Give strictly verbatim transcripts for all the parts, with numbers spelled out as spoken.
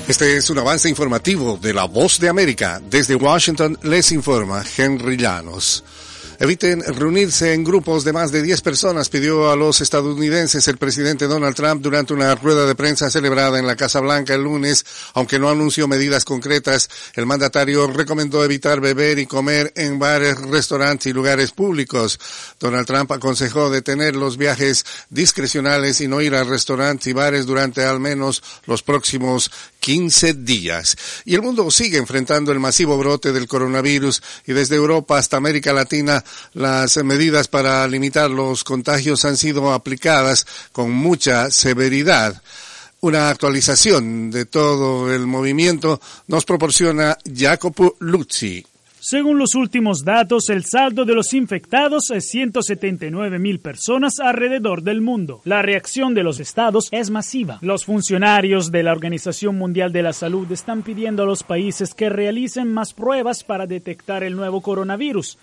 Este es un avance informativo de La Voz de América. Desde Washington les informa Henry Llanos. Eviten reunirse en grupos de más de diez personas, pidió a los estadounidenses el presidente Donald Trump durante una rueda de prensa celebrada en la Casa Blanca el lunes. Aunque no anunció medidas concretas, el mandatario recomendó evitar beber y comer en bares, restaurantes y lugares públicos. Donald Trump aconsejó detener los viajes discrecionales y no ir a restaurantes y bares durante al menos los próximos quince días. Y el mundo sigue enfrentando el masivo brote del coronavirus y desde Europa hasta América Latina las medidas para limitar los contagios han sido aplicadas con mucha severidad. Una actualización de todo el movimiento nos proporciona Jacopo Luzzi. Según los últimos datos, el saldo de los infectados es ciento setenta y nueve mil personas alrededor del mundo. La reacción de los estados es masiva. Los funcionarios de la Organización Mundial de la Salud están pidiendo a los países que realicen más pruebas para detectar el nuevo coronavirus.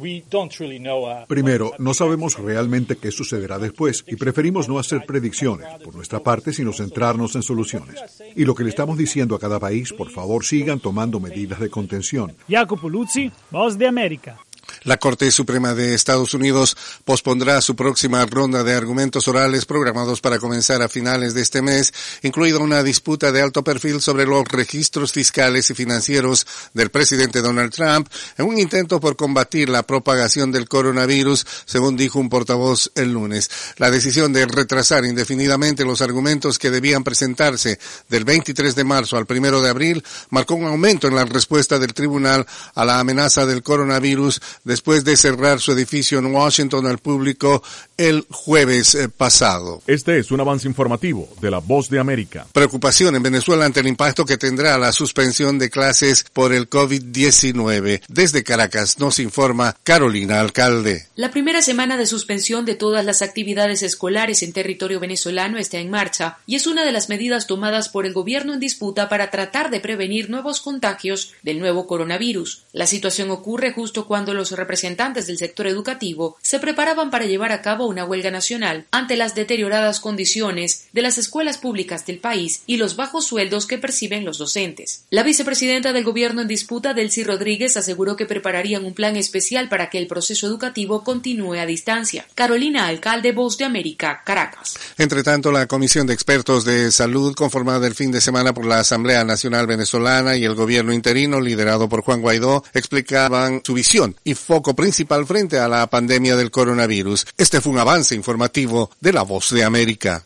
Primero, no sabemos realmente qué sucederá después y preferimos no hacer predicciones por nuestra parte, sino centrarnos en soluciones. Y lo que le estamos diciendo a cada país, por favor, sigan tomando medidas de contención. Jacopo Luzzi, Voz de América. La Corte Suprema de Estados Unidos pospondrá su próxima ronda de argumentos orales programados para comenzar a finales de este mes, incluida una disputa de alto perfil sobre los registros fiscales y financieros del presidente Donald Trump, en un intento por combatir la propagación del coronavirus, según dijo un portavoz el lunes. La decisión de retrasar indefinidamente los argumentos que debían presentarse del veintitrés de marzo al primero de abril marcó un aumento en la respuesta del tribunal a la amenaza del coronavirus después de cerrar su edificio en Washington al público el jueves pasado. Este es un avance informativo de La Voz de América. Preocupación en Venezuela ante el impacto que tendrá la suspensión de clases por el COVID diecinueve. Desde Caracas nos informa Carolina Alcalde. La primera semana de suspensión de todas las actividades escolares en territorio venezolano está en marcha y es una de las medidas tomadas por el gobierno en disputa para tratar de prevenir nuevos contagios del nuevo coronavirus. La situación ocurre justo cuando los representantes del sector educativo se preparaban para llevar a cabo una huelga nacional ante las deterioradas condiciones de las escuelas públicas del país y los bajos sueldos que perciben los docentes. La vicepresidenta del gobierno en disputa, Delcy Rodríguez, aseguró que prepararían un plan especial para que el proceso educativo continúe a distancia. Carolina Alcalde, Voz de América, Caracas. Entre tanto, la Comisión de Expertos de Salud, conformada el fin de semana por la Asamblea Nacional Venezolana y el gobierno interino, liderado por Juan Guaidó, explicaban su visión y foco principal frente a la pandemia del coronavirus. Este fue un avance informativo de La Voz de América.